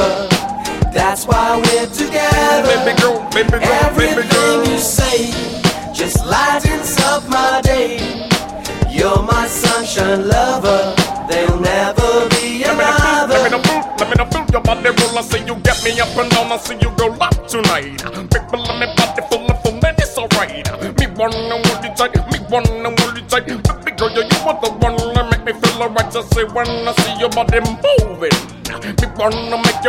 lover. That's why we're together. Baby girl, baby girl, everything baby girl. you say just lightens up my day. You're my sunshine lover. There'll never be another. Let me know feel your body roll. I see you get me up and down. I see you go loud tonight. People let me body full of fun, and it's alright. Me wanna hold you tight, me wanna hold you tight. Baby girl, you are the one that make me feel alright. I say when I see your body moving, me wanna make you